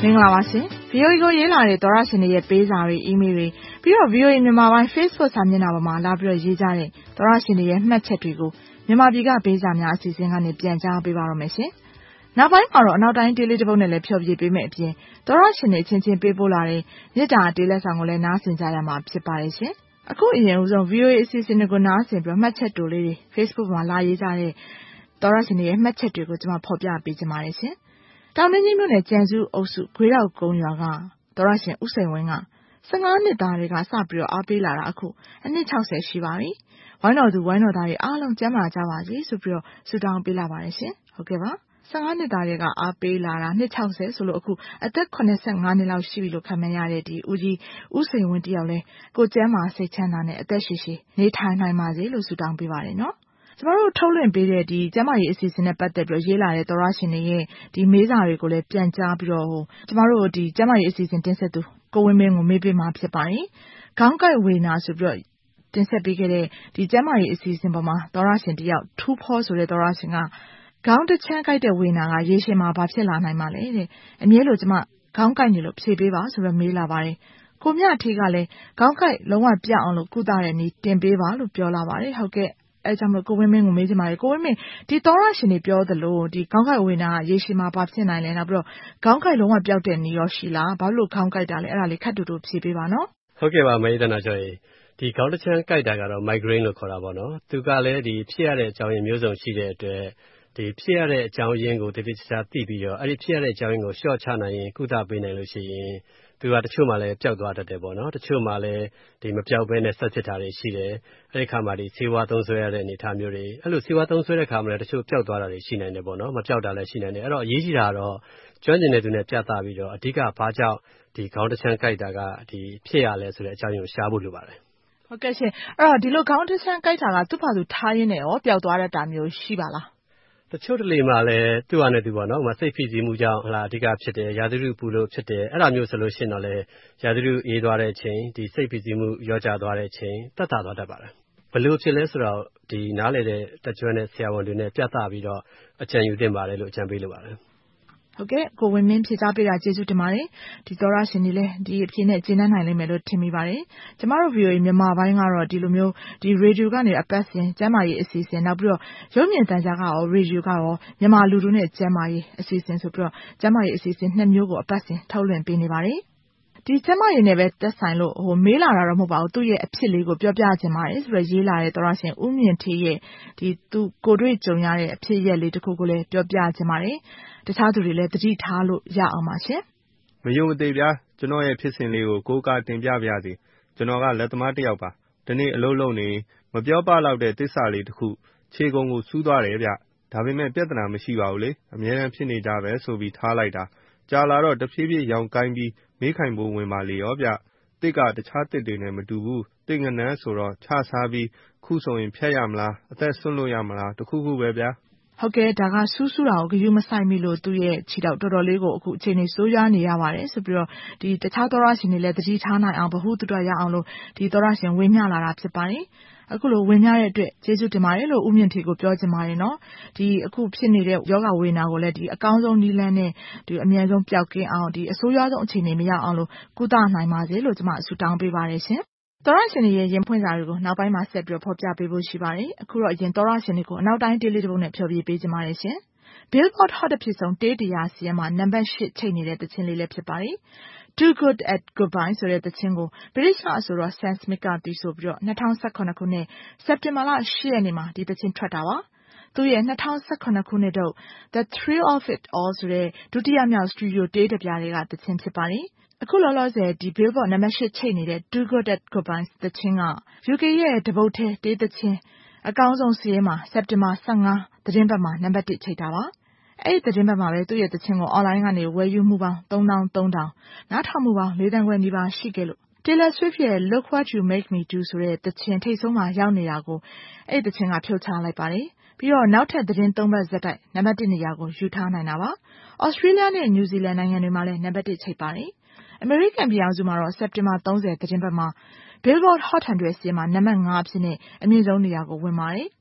မင်္ဂလာပါရှင် VOA ကိုရေးလာတဲ့သောရရှင်တွေရဲ့ပေးစာတွေအီးမေးလ်တွေပြီးတော့ VOA မြန်မာပိုင်း Facebook စာမျက်နှာပေါ်မှာလာပြီးတော့ရေးကြတဲ့သောရရှင်တွေရဲ့မှတ်ချက်တွေကိုမြန်မာပြည်ကပေးစာများအစီအစဉ်ကနေပြန်ကြားပေးပါရမယ်ရှင်နောက်ပိုင်းမှာတော့အနောက်တိုင်းဒေးလေးတစ်ပုဒ်နဲ့လည်းဖြောပြပေးမယ်အပြင်သောရရှင်တွေချင်းချင်းပေးပို့လာတဲ့မြစ်တာဒေးလက်ဆောင်ကိုလည်းနားဆင်ကြရမှာဖြစ်ပါတယ်ရှင်အခုအရင်ဦးဆုံး VOA အစီအစဉ်တွေကိုနားဆင်ပြီးမှတ်ချက်တိုလေးတွေ Facebook မှာလာရေးကြတဲ့သောရရှင်တွေရဲ့မှတ်ချက်တွေကိုကျွန်မဖော်ပြပေးချင်ပါတယ်ရှင်တောင်တွင်းကြီးမြို့နယ်ကျန်စုအုပ်စုခွေးတောက်ကုန်းရွာကသောရရှင်ဦးစိန်ဝင်းက15နှစ်သားတွေကစပြီးတော့အားပေးလာတာအခုအနှစ်60ရှိပါပြီဝိုင်းတော်သူဝိုင်းတော်သားတွေအားလုံးကျန်းမာကြပါစေဆိုပြီးတော့ဆုတောင်းပေးလာပါတယ်ရှင်ဟုတ်ကဲ့ပါ15နှစ်သားတွေကအားပေးလာတာနှစ်60ဆိုလို့အခုအသက်85နှစ်လောက်ရှိပြီလို့ခန့်မှန်းရတဲ့ဒီဦးကြီးဦးစိန်ဝင်းတယောက်လဲကိုကျန်းမာစိတ်ချမ်းသာနဲ့အသက်ရှည်ရှည်နေထိုင်နိုင်ပါစေလို့ဆုတောင်းပေးပါတယ်နော်ကျမတို့ထုတ်လွှင့်ပေးတဲ့ဒီကျမကြီးအစီအစဉ်နဲ့ပတ်သက်ပြီးရေးလာတဲ့သောရရှင်တွေရဲ့ဒီမေးစာတွေကိုလည်းပြန်ကြားပြီးတော့ကျမတို့ဒီကျမကြီးအစီအစဉ်တင်ဆက်သူကိုဝင်းမင်းကိုမေးပေးမှာဖြစ်ပါတယ်။ခေါင်းကိုက်ဝေနာဆိုပြီးတော့တင်ဆက်ပေးခဲ့တဲ့ဒီကျမကြီးအစီအစဉ်ပေါ်မှာသောရရှင်တယောက်ထူးဖောဆိုတဲ့သောရရှင်ကခေါင်းတစ်ချမ်းကိုက်တဲ့ဝေနာကရေရှည်မှာဘာဖြစ်လာနိုင်မှာလဲတဲ့အမြဲလို့ကျမခေါင်းကိုက်နေလို့ဖြေပေးပါဆိုတော့မေးလာပါတယ်။ကိုမြအထီးကလည်းခေါင်းကိုက်လုံးဝပြအောင်လို့ကုသတဲ့နည်းတင်ပေးပါလို့ပြောလာပါတယ်။ဟုတ်ကဲ့အဲကြောင့်မလို့ကိုဝင်းမင်းကိုမေးချင်ပါတယ်ကိုဝင်းမင်းဒီသောရရှင်တွေပြောသလိုဒီခေါင်းကိုက်ဝေနာရေရှည်မှာဘာဖြစ်နိုင်လဲနောက်ပြီးတော့ခေါင်းကိုက်လုံးဝပျောက်တဲ့နည်းရောရှိလားဘာလို့ခေါင်းကိုက်တာလဲအဲ့ဒါလေးခက်တူတူဖြေပေးပါနော်ဟုတ်ကဲ့ပါမေးတဲ့နာကျော်ကြီးဒီခေါင်းတစ်ချမ်းကိုက်တာကတော့ migraine လို့ခေါ်တာပေါ့နော်သူကလည်းဒီဖြစ်ရတဲ့အကြောင်းရင်းမျိုးစုံရှိတဲ့အတွက်ဒီဖြစ်ရတဲ့အကြောင်းရင်းကိုတတိကျကျသိပြီးတော့အဲ့ဒီဖြစ်ရတဲ့အကြောင်းရင်းကိုလျှော့ချနိုင်ရင်ကုသပေးနိုင်လို့ရှိရင်သူကတချို့မှလည်းပျောက်သွားတတ်တယ်ပေါ့နော်တချို့မှလည်းဒီမပျောက်ဘဲနဲ့ဆက်ဖြစ်တာတွေရှိတယ်အဲ့ဒီခါမှာဒီဆေးဝါးသုံးစွဲရတဲ့အနေအထားမျိုးတွေအဲ့လိုဆေးဝါးသုံးစွဲတဲ့ခါမှာလည်းတချို့ပျောက်သွားတာတွေရှိနိုင်တယ်ပေါ့နော်မပျောက်တာလည်းရှိနိုင်တယ်အဲ့တော့အရေးကြီးတာကတော့ကျွမ်းကျင်တဲ့သူနဲ့ပြသပြီးတော့အဓိကဘာကြောင့်ဒီခေါင်းတစ်ချမ်းကိုက်တာကဒီဖြစ်ရလဲဆိုတဲ့အကြောင်းရင်းကိုရှားဖို့လိုပါတယ်ဟုတ်ကဲ့ရှင်အဲ့တော့ဒီလိုခေါင်းတစ်ချမ်းကိုက်တာကသူ့ဘာသူထားရင်းနဲ့ရောပျောက်သွားတတ်တာမျိုးရှိပါလားတချို့တလေမှလည်းသူ့ဟာနဲ့သူပေါ့နော်။စိတ်ဖိစီးမှုကြောင့်အဓိကဖြစ်တယ်။ရာသီဥတုပူလို့ဖြစ်တယ်။အဲ့ဒါမျိုးဆိုလို့ရှိရင်တော့လည်းရာသီဥတုအေးသွားတဲ့အချိန်ဒီစိတ်ဖိစီးမှုလျော့ကျသွားတဲ့အချိန်သက်သာသွားတတ်ပါတယ်။ဘယ်လိုဖြစ်လဲဆိုတော့ဒီနားလည်တဲ့တကျွမ်းတဲ့ဆရာဝန်တွေနဲ့ပြသပြီးတော့အကြံယူသင့်ပါတယ်လို့အကြံပေးလိုပါတယ်။ဟုတ်ကဲ့ကိုဝင်းမင်းဖြေကြားပေးတာကျေးဇူးတင်ပါတယ်ဒီသောရရှင်တွေလည်းဒီအဖြစ်နဲ့ကျင်းနှံ့နိုင်လိမ့်မယ်လို့ထင်မိပါတယ်ကျမတို့ VOA မြန်မာပိုင်းကတော့ဒီလိုမျိုးဒီရေဒီယိုကနေအပတ်စဉ်ကျမ်းမာရေးအစီအစဉ်နောက်ပြီးတော့ရုပ်မြင်သံကြားကရောရေဒီယိုကရောမြန်မာလူထုနဲ့ကျမ်းမာရေးအစီအစဉ်ဆိုပြီးတော့ကျမ်းမာရေးအစီအစဉ်နှစ်မျိုးကိုအပတ်စဉ်ထုတ်လွှင့်ပေးနေပါတယ်ဒီကျမရင်နဲ့ပဲတက်ဆိုင်လို့မေးလာတာတော့မဟုတ်ပါဘူးသူ့ရဲ့အဖြစ်လေးကိုပြောပြချင်ပါတယ်ဆိုတော့ရေးလာတဲ့သောရရှင်ဦးမြင့်ထေးရဲ့ဒီသူကိုတွေ့ကြုံရတဲ့အဖြစ်ရက်လေးတစ်ခုကိုလည်းပြောပြချင်ပါတယ်တခြားသူတွေလည်းသတိထားလို့ရအောင်ပါရှင်မယုံမသိဗျာကျွန်တော်ရဲ့ဖြစ်စဉ်လေးကိုကိုးကားတင်ပြပါရစေကျွန်တော်ကလက်သမားတစ်ယောက်ပါဒီနေ့အလုပ်လုပ်နေမပြောပလောက်တဲ့တစ္ဆာလေးတစ်ခုခြေကုံကိုစူးသွားတယ်ဗျဒါပေမဲ့ပြဿနာမရှိပါဘူးလေအများအားဖြစ်နေကြပဲဆိုပြီးထားလိုက်တာကြာလာတော့တဖြည်းဖြည်းရောင်ကိုင်းပြီးမေးခိုင်ဖို့ဝင်ပါလေရောဗျတစ်ကတခြားတစ်တွေနဲ့မတူဘူးတစ်ငနန်းဆိုတော့ခြစားပြီးခုဆိုရင်ဖြတ်ရမလားအသက်ဆွန့်လို့ရမလားတခုခုပဲဗျာဟုတ်ကဲ့ဒါကစူးစူးတာကိုဂရုမစိုက်မိလို့သူ့ရဲ့ခြေထောက်တော်တော်လေးကိုအခုအချိန်နေစိုးရွားနေရပါတယ်ဆိုပြီးတော့ဒီတခြားသောရရှင်တွေလည်းသတိထားနိုင်အောင်ဗဟုသုတရအောင်လို့ဒီသောရရှင်ဝေမျှလာတာဖြစ်ပါတယ်အခုလိုဝင်များတဲ့အတွက်ကျေးဇူးတင်ပါတယ်လို့ဦးမြင့်ထေကိုပြောချင်ပါတယ်နော်ဒီအခုဖြစ်နေတဲ့ယောဂဝေဒနာကိုလည်းဒီအကောင်းဆုံးနည်းလမ်းနဲ့ဒီအမြန်ဆုံးပျောက်ကင်းအောင်ဒီအဆိုးရွားဆုံးအခြေအနေမရောက်အောင်လို့ကုသနိုင်ပါစေလို့ကျွန်မဆုတောင်းပေးပါတယ်ရှင်သောရရှင်တွေရဲ့ရင်ဖွင့်စာတွေကိုနောက်ပိုင်းမှာဆက်ပြီးဖော်ပြပေးဖို့ရှိပါတယ်အခုတော့အရင်သောရရှင်တွေကိုအနောက်တိုင်းဒေးလေးတစ်ပုဒ်နဲ့ဖြောပြပေးချင်ပါတယ်ရှင်Billboard Hot အဖြစ်ဆုံးတေး100စီးမှာနံပါတ်8ချိန်နေတဲ့သချင်းလေးလည်းဖြစ်ပါတယ်Too Good at Goodbye ဆိုတဲ့သချင်းကို British အဆိုတော် Sam Smith ကတီးဆိုပြီးတော့2018ခုနှစ်စက်တင်ဘာလ10ရက်နေ့မှာဒီသချင်းထွက်တာပါသူရဲ့2018ခုနှစ်ထုတ် The Thrill of It All ဆိုတဲ့ဒုတိယမြောက်စတူဒီယိုတေးတစ်ပြားတွေကသချင်းဖြစ်ပါတယ်အခုလောလောဆယ်ဒီ Billboard နံပါတ်8ချိန်နေတဲ့ Too Good at Goodbye သချင်းက UK ရဲ့တပုတ်ထဲတေးသချင်းအကောင်းဆုံးစာရင်းမှာစက်တင်ဘာ15သတင်းပတ်မှာနံပါတ်1ချိန်တာပါအဲ့ဒီသတင်းပတ်မှာပဲသူ့ရဲ့သချင်းကို online ကနေဝယ်ယူမှုပေါင်း3300နားထောင်မှုပေါင်း4,000 ခွဲနီးပါးရှိခဲ့လို့ Taylor Swift ရဲ့ Look What You Make Me Do ဆိုတဲ့သချင်းထိပ်ဆုံးမှာရောက်နေတာကိုအဲ့ဒီသချင်းကဖြုတ်ချလိုက်ပါတယ်ပြီးတော့နောက်ထပ်သတင်း3ပတ်ဇက်တိုက်နံပါတ်1နေရာကိုယူထားနိုင်တာပါ Australia နဲ့ New Zealand နိုင်ငံတွေမှာလည်းနံပါတ်1ချိန်ပါတယ် American ပြည်အောင်စုမှာတော့စက်တင်ဘာ30သတင်းပတ်မှာ Billboard Hot 100စီးမှာနံပါတ်5အဖြစ်နဲ့အမြင့်ဆုံးနေရာကိုဝင်ပါတယ်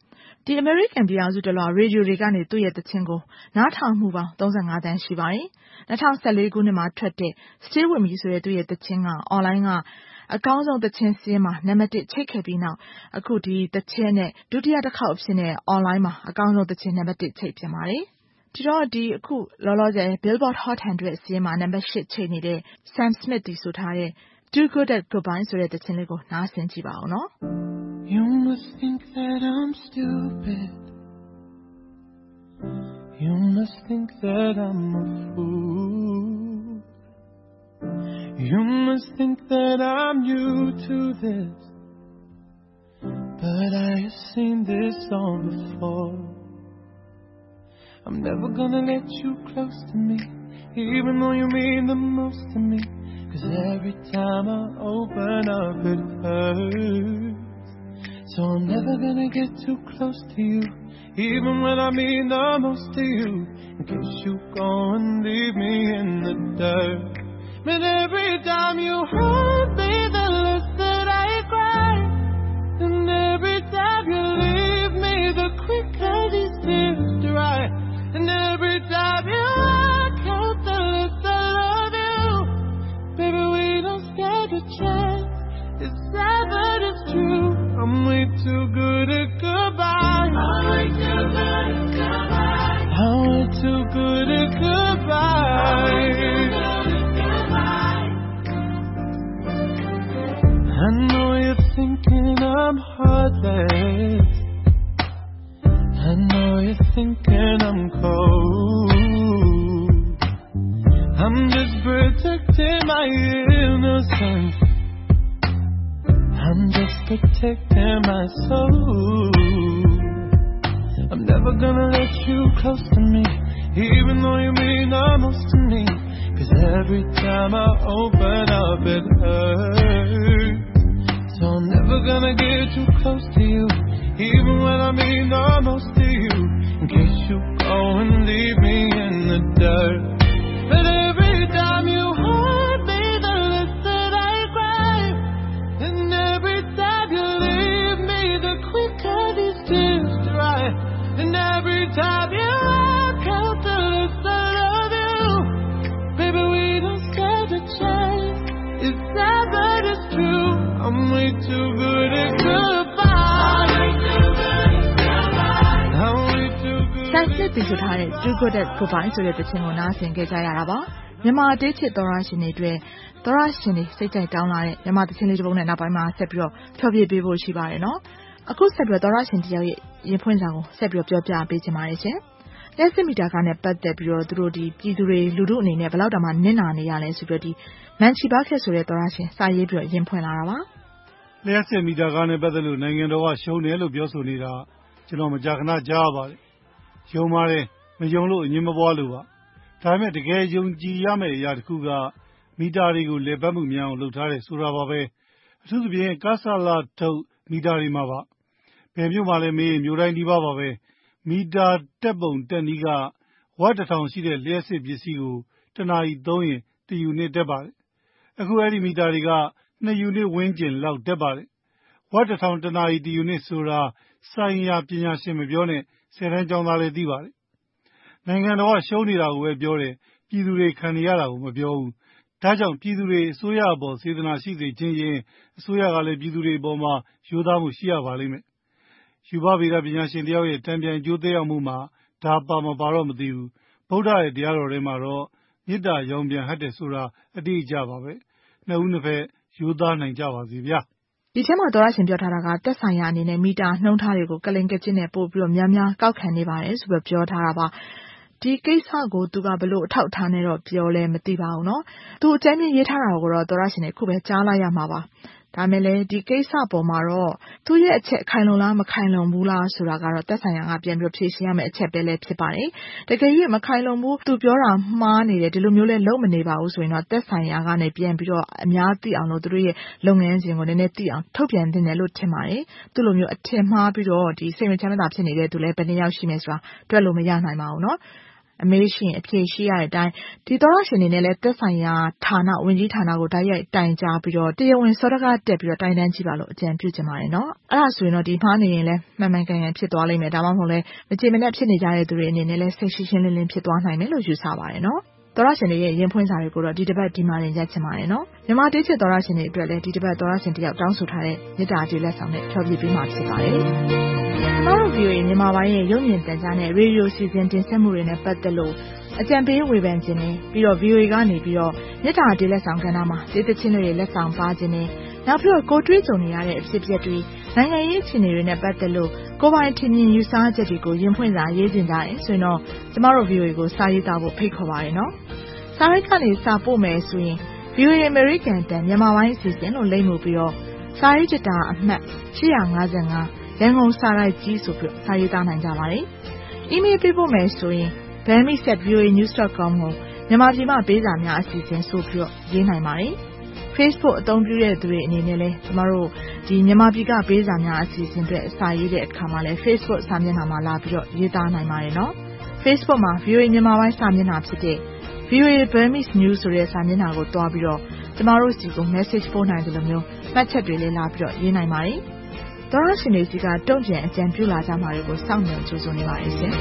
ဒီ American ပြည်အောင်စုတလွှာရေဒီယိုတွေကနေသူ့ရဲ့သချင်းကိုနားထောင်မှုပေါင်း35 သန်းရှိပါတယ်။2014 ခုနှစ်မှာထွက်တဲ့ Stay With Me ဆိုတဲ့သူ့ရဲ့သချင်းက online ကအကောင်းဆုံးသချင်းစာရင်းမှာနံပါတ် 1 ချိတ်ခဲ့ပြီးနောက်အခုဒီသချင်းနဲ့ဒုတိယတစ်ခေါက်အဖြစ်နဲ့ online မှာအကောင်းဆုံးသချင်းနံပါတ် 1 ချိတ်ဖြစ်ပါတယ်။ဒီတော့ဒီအခုလောလောဆယ် Billboard Hot 100 စာရင်းမှာနံပါတ် 8 ချိတ်နေတဲ့ Sam Smith တီဆိုထားတဲ့ Too Good at Goodbye ဆိုတဲ့သချင်းလေးကိုနားဆင်ကြည့်ပါဦးနော်။ You must think that I'm stupid. You must think that I'm a fool. You must think that I'm new to this. But I have seen this song before. I'm never gonna let you close to me, even though you mean the most to me. 'Cause every time I open up it hurts. So I'm never gonna get too close to you, even when I mean the most to you. In case you go and leave me in the dirt. But every time you hurt me, the less that I cry. And every time you leave me, the quicker these tears dry. And every time you walk out, the less I love you. Baby, we don't stand a chance. It's sad but it's true. I'm way too good at goodbye. I'm way too good at goodbye. I'm way too good at goodbye. I know you're thinking I'm heartless. I know you're thinking I'm cold. I'm just protecting my innocence. I'm just protecting my soul. I'm never gonna let you close to me, even though you mean the most to me. 'Cause every time I open up it hurts. So I'm never gonna get too close to you, even when I mean the most to you. In case you go and leave me in the dirt. But every time you hurt me, the less that I cry. And every time you leave me, the quicker these tears dry. And every time you walk out, the less I love you. Baby, we don't stand a chance. It's sad but it's true. I'm way too good at goodbye. I'm way too good. Sam Smith တီဆိုထားတဲ့ Too Good at Goodbye ဆိုတဲ့သချင်းကိုနားဆင်ခဲ့ကြရတာပါ။မြန်မာအတေးချစ်သောရရှင်တွေအတွက်သောရရှင်တွေစိတ်ကြိုက်တောင်းလာတဲ့မြန်မာသချင်းလေးတစ်ပုဒ်နဲ့နောက်ပိုင်းမှာဆက်ပြီးတော့ဖျော်ဖြေပေးဖို့ရှိပါတယ်နော်။အခုဆက်ပြီးတော့သောရရှင်တယောက်ရဲ့ရင်ဖွင့်စာကိုဆက်ပြီးတော့ပြောပြပေးချင်ပါတယ်ရှင်။လက်စစ်မီတာကနဲ့ပတ်သက်ပြီးတော့သူတို့ဒီပြည်သူတွေလူထုအနေနဲ့ဘယ်လောက်တောင်မှနစ်နာနေရလဲဆိုပြီးတော့ဒီမန်ချီဘာခက်ဆိုတဲ့သောရရှင်စာရေးပြီးတော့ရင်ဖွင့်လာတာပါ။လျှက်စစ်မီတာကနဲ့ပတ်သက်လို့နိုင်ငံတော်ကရှုံးတယ်လို့ပြောဆိုနေတာကျွန်တော်မကြာခဏကြားရပါတယ်။ယုံပါတယ်မယုံလို့အငင်းမပွားလို့ပါ။ဒါပေမဲ့တကယ်ယုံကြည်ရမယ့်အရာတစ်ခုကမီတာတွေကိုလေပတ်မှုများအောင်လုပ်ထားတယ်ဆိုတာပါပဲ။အထူးသဖြင့်ကာဆာလာထုတ်မီတာတွေမှာပါ။ဘယ်မျိုးမှလည်းမေးမျိုးတိုင်းဒီပါပါပဲ။မီတာတက်ပုံတက်နီးကဝတ်1000ရှိတဲ့လျှက်စစ်ပစ္စည်းကိုတနာရီသုံးရင်1ယူနစ်တက်ပါတယ်။အခုအဲ့ဒီမီတာတွေက2ယူနစ်ဝန်းကျင်လောက်တက်ပါတယ်။ဝတ်1000တနာရီ1ယူနစ်ဆိုတာဆိုင်ရာပညာရှင်မပြောနဲ့10တန်းကျောင်းသားလည်းသိပါတယ်။နိုင်ငံတော်ကရှုံးနေတာကိုပဲပြောတယ်ပြည်သူတွေခံနေရတာကိုမပြောဘူး။ဒါကြောင့်ပြည်သူတွေအစိုးရအပေါ်စေတနာရှိစေခြင်းရင်အစိုးရကလည်းပြည်သူတွေအပေါ်မှာရိုးသားမှုရှိရပါလိမ့်မယ်။ယူဘဗေဒပညာရှင်တယောက်ရဲ့တံပြန်ကျိုးသက်ရောက်မှုမှာဒါပါမပါတော့မသိဘူး။ဗုဒ္ဓရဲ့တရားတော်ထဲမှာတော့မေတ္တာရောင်ပြန်ဟတ်တယ်ဆိုတာအတိအကျပါပဲ။နှစ်ဦးနှစ်ဖက်ရိုးသားနိုင်ကြပါစေဗျာ။ဒီထဲမှာသောရရှင်ပြောထားတာကတက်ဆိုင်ရာအနေနဲ့မီတာနှုံးထားတွေကိုကလင်ကကျင်းနဲ့ပို့ပြီးတော့များများကောက်ခံနေပါတယ်ဆိုပြီးပြောထားတာပါ။ဒီကိစ္စကိုသူကဘလို့အထောက်ထားနေတော့ပြောလဲမသိပါဘူးเนาะ။သူအကြမ်းမြင်ရေးထားတာကိုတော့သောရရှင်တွေခုပဲကြားလိုက်ရမှာပါ။ဒါမဲ့လည်းဒီကိစ္စပေါ်မှာတော့သူ့ရဲ့အချက်ခိုင်လုံလားမခိုင်လုံဘူးလားဆိုတာကတော့သက်ဆိုင်ရာကပြန်ပြီးဖြေရှင်းရမယ့်အချက်ပဲလည်းဖြစ်ပါတယ်။တကယ်၍မခိုင်လုံဘူးသူပြောတာမှားနေတယ်ဒီလိုမျိုးလဲလုံးမနေပါဘူးဆိုရင်တော့သက်ဆိုင်ရာကနေပြန်ပြီးတော့အများသိအောင်လို့သူတို့ရဲ့လုပ်ငန်းစဉ်ကိုနည်းနည်းသိအောင်ထုတ်ပြန်သင့်တယ်လို့ထင်ပါတယ်။သူ့လိုမျိုးအထင်မှားပြီးတော့ဒီစိတ်မချမ်းသာဖြစ်နေတဲ့သူလည်းဘယ်နှယောက်ရှိမယ်ဆိုတာတွက်လို့မရနိုင်ပါဘူးเนาะ။အမေးရှိရင်အဖြေရှိရတဲ့အတိုင်းဒီသောရရှင်တွေနဲ့လည်းသက်ဆိုင်ရာဌာနဝင်ကြီးဌာနကိုတိုက်ရိုက်တိုင်ကြားပြီးတော့တရားဝင်စောတကားတက်ပြီးတော့တိုင်တန်းကြည့်ပါလို့အကြံပြုချင်ပါတယ်နော်အဲ့ဒါဆိုရင်တော့ဒီမှားနေရင်လည်းမှန်မှန်ကန်ကန်ဖြစ်သွားလိမ့်မယ်ဒါမှမဟုတ်လည်းမကြေမနက်ဖြစ်နေကြတဲ့သူတွေအနေနဲ့လည်းစိတ်ရှင်းရှင်းလင်းလင်းဖြစ်သွားနိုင်မယ်လို့ယူဆပါတယ်နော်သောရရှင်တွေရဲ့ရင်ဖွင့်စာတွေကိုတော့ဒီတစ်ပတ်ဒီမှာရင်ရက်ချင်ပါတယ်နော်မြန်မာတေးချစ်သောရရှင်တွေအတွက်လည်းဒီတစ်ပတ်သောရရှင်တယောက်တောင်းဆိုထားတဲ့မေတ္တာကျေးလက်ဆောင်နဲ့ဖြောပြပေးမှာဖြစ်ပါတယ်ကျွန်တော်တို့ VOA မြန်မာပိုင်းရဲ့ရုပ်မြင်သံကြားနဲ့ရေဒီယိုစီစဉ်တင်ဆက်မှုတွေနဲ့ပတ်သက်လို့အကြံပေးဝေဖန်ခြင်းနဲ့ပြီးတော့ VOA ကနေပြီးတော့မေတ္တာကျေးလက်ဆောင်ကဏ္ဍမှာတေးသချင်းတွေလက်ဆောင်ပါခြင်းနဲ့နောက်ပြီးတော့ကိုတွေးကြုံနေရတဲ့အဖြစ်အပျက်တွေနိုင်ငံရေးအခြေအနေတွေနဲ့ပတ်သက်လို့ကိုယ်ပိုင်ထင်မြင်ယူဆချက်တွေကိုရင်ဖွင့်စာရေးတင်ကြတယ်ဆိုရင်တော့ကျမတို့ VOA ကိုစာရေးသားဖို့ဖိတ်ခေါ်ပါတယ်နော်စာရိုက်ကနေစာပို့မယ်ဆိုရင် VOA American တန်မြန်မာပိုင်းအစီအစဉ်လို့လိမ့်မှုပြီးတော့စာရေးကြတာအမှတ်855ရန်ကုန်စာရိုက်ကြီးဆိုပြီးစာရေးသားနိုင်ကြပါတယ်။ email ပေးပို့မယ်ဆိုရင် bami@voanews.com ကိုမြန်မာပြည်မှာပေးစာများအစီအစဉ်ဆိုပြီးတော့ရေးနိုင်ပါတယ်။ Facebook အသုံးပြုတဲ့သူတွေအနေနဲ့လည်းကျမတို့ဒီမြန်မာပြည်ကပေးစာများအစီအစဉ်အတွက်စာရေးတဲ့အခါမှာလည်း Facebook စာမျက်နှာမှာလာပြီးတော့ရေးသားနိုင်ပါတယ်နော်။ Facebook မှာ VOA မြန်မာပိုင်းစာမျက်နှာဖြစ်တဲ့VOA Burmese News ဆိုတဲ့စာမျက်နှာကိုတွားပြီးတော့ကျမတို့စီကို message ပို့နိုင်တယ်လို့မျိုးမှတ်ချက်တွေလည်းလာပြီးတော့ရေးနိုင်ပါတယ်။သောရရှင်တွေစီကတုံ့ပြန်အကြံပြုလာကြမှာတွေကိုစောင့်မျှော်ကြိုဆိုနေပါတယ်ရှင်။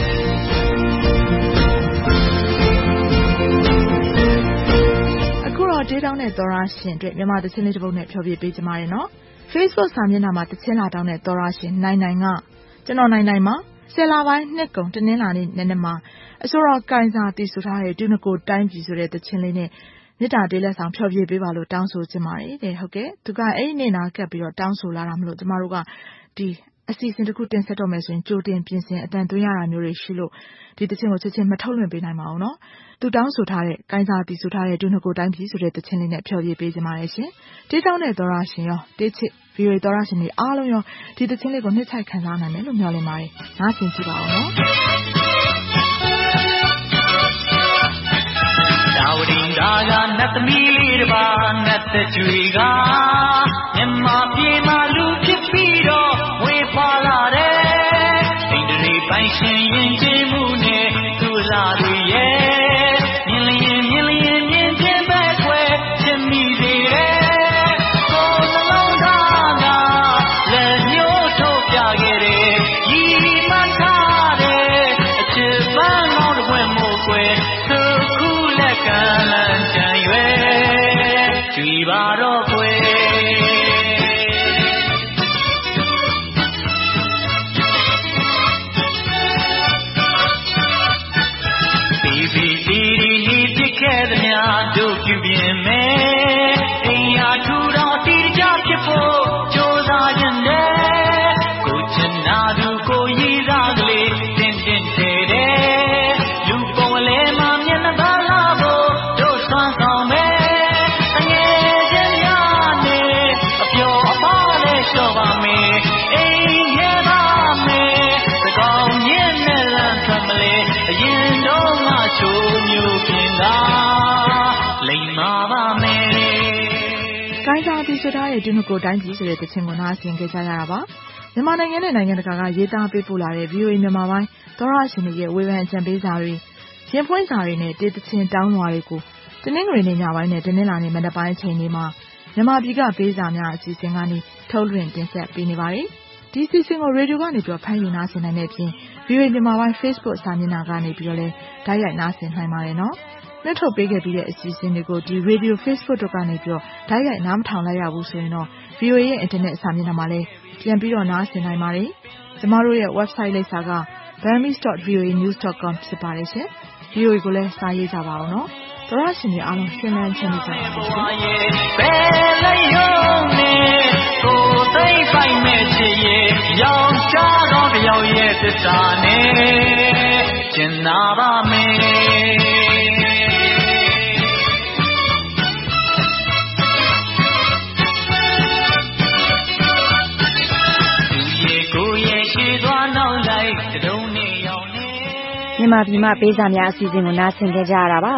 အခုတော့ဒေးတောင်းတဲ့သောရရှင်တွေမြန်မာသချင်းလေးတစ်ပုဒ်နဲ့ဖြောပြပေးကြပါရနော်။ Facebook စာမျက်နှာမှာသချင်းလာတောင်းတဲ့သောရရှင်နိုင်နိုင်ကကျွန်တော်နိုင်နိုင်မှာ10 လပိုင်းနှစ်ကုန်တနင်္လာနေ့နေ့မှာအစိုးရကိုင်းစားတည်ဆူထားတဲ့ဒုနကိုတိုင်းပြည်ဆိုတဲ့သချင်းလေးနဲ့မေတ္တာတေးလက်ဆောင်ဖြောပြပေးပါလို့တောင်းဆိုချင်ပါတယ်တဲ့ဟုတ်ကဲ့သူကအဲ့ဒီနေ့နာကပ်ပြီးတော့တောင်းဆိုလာတာမလို့ကျမတို့ကဒီအစီအစဉ်တစ်ခုတင်ဆက်တော့မယ်ဆိုရင်ကြိုတင်ပြင်ဆင်အတန်သွင်းရတာမျိုးတွေရှိလို့ဒီသချင်းကိုချက်ချင်းမထုတ်လွှင့်ပေးနိုင်ပါဘူးနော်သူတောင်းဆိုထားတဲ့ကိုင်းစားတည်ဆူထားတဲ့ဒုနကိုတိုင်းပြည်ဆိုတဲ့သချင်းလေးနဲ့ဖြောပြပေးကြပါရရှင်တေးတောင်းတဲ့သောရရှင်ရောတေးချစ် VOA သောရရှင်တွေအားလုံးရောဒီသချင်းလေးကိုနှစ်ချိုက်ခံစားနိုင်မယ်လို့မျှော်လင့်ပါတယ်နားဆင်ကြည့်ပါဦးနော်ဝဒင်ဒါကနတ်သမီးလေးတစ်ပါးနတ်သက်ကြွေကမြန်မာပြည်မှာလူဖြစ်ပြီးတော့ဝေဖွာလာတယ်ဣန္ဒြေပိုင်ရှင်ရင်ကျေးမှုနဲ့သူလာတွေရဲ့မြင်လျင်မြင်ချင်းပဲခွဲချင်မိသေးတယ်ကိုယ်နှလုံးသားကလက်ညှိုးထိုးပြခဲ့တယ်ရီမှန်းထားတယ်အချစ်ပန်းကောင်းတစ်ခွက်မို့ခွဲကံလန်းချမ်းရွယ်ကြွေပါတော့ခွေဒီပြစ်ခဲ့သမျှတို့ပြုပြင်မယ်အိမ်ယာထူတော်တည်ကြဖြစ်ဖို့ကြိုးစားခြင်းနဲ့ကိုချင်နာသူကိုရည်စားကလေးတင်းတင်းတဲတဲလူပုံလဲမှာမျက်နှာပါလာဖို့တို့ဆွမ်းဆောင်မယ်အငယ်ချင်းများနဲ့အပျော်အပါးနဲ့လျှော့ပါမယ်အိမ်ရဲပါမယ်သကောင်းမြင့်နဲ့လမ်းထွက်မလဲအရင်တော့ငါချိုးမျိုးပြင်တာလိမ္မာပါမယ်ကိုင်းစားပြီးဆိုထားတဲ့ဒုနကိုတိုင်းပြည်ဆိုတဲ့သချင်းကိုနားဆင်ကြကြရတာပါမြန်မာနိုင်ငံနဲ့နိုင်ငံတကာကရေးသားပေးပို့လာတဲ့ VOA မြန်မာပိုင်းသောရရှင်တွေရဲ့ဝေဖန်အကြံပေးစာတွေရင်ဖွင့်စာတွေနဲ့တေးသချင်းတောင်းလွှာတွေကိုတနင်္ဂနွေနေ့ညပိုင်းနဲ့တနင်္လာနေ့မနက်ပိုင်းအချိန်တွေမှာမြန်မာပြည်ကပေးစာများအစီအစဉ်ကနေထုတ်လွှင့်တင်ဆက်ပေးနေပါတယ်ဒီအစီအစဉ်ကိုရေဒီယိုကနေပြီးဖမ်းယူနားဆင်နိုင်တဲ့အပြင် VOA မြန်မာပိုင်း Facebook စာမျက်နှာကနေပြီးတော့လည်းတိုက်ရိုက်နားဆင်နိုင်ပါတယ်နော်နှုတ်ထုတ်ပေးခဲ့ပြီးတဲ့အစီအစဉ်တွေကိုဒီ Radio Facebook တို့ကနေပြီးတော့တိုက်ရိုက်နားမထောင်လိုက်ရဘူးဆိုရင်တော့ VOA ရဲ့ Internet စာမျက်နှာမှာလည်းပြန်ပြီးတော့နားဆင်နိုင်ပါတယ်ကျမတို့ရဲ့ website လိပ်စာက burmese.voanews.com ဖြစ်ပါတယ်ရှင် VOA ကိုလည်းစာရေးကြပါဦးနော်သောရရှင်တွေအားလုံးရှင်လန်းချမ်းသာကြပါစေဘယ်လိုက်ရုံနဲ့ကိုသိမ့်ပိုင်မဲ့ချစ်ရဲ့ရောင်ချတော့တယောက်ရဲ့သစ္စာနဲ့ကျင်နာပါမယ်မြန်မာပြည်မှာပေးစာများအစီအစဉ်ကိုနားဆင်ကြရတာပါ